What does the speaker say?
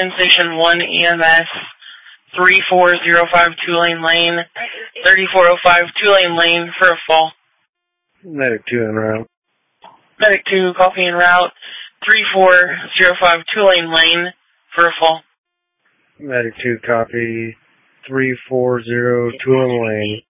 Houston, Station 1 EMS, 3405 Tulane Lane, 3405 Tulane Lane for a fall. Medic 2 en route. Medic 2, copy en route, 3405 Tulane Lane for a fall. Medic 2, copy, 340 Tulane Lane.